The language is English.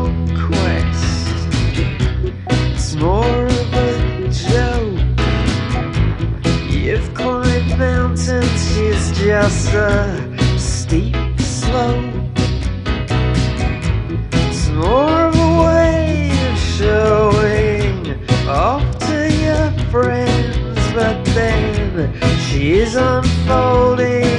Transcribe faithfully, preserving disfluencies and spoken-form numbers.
conquest. It's more of a joke. You've climbed mountains, she's just a steep slope. It's more of a way of showing off to your friends, but then she's unfolding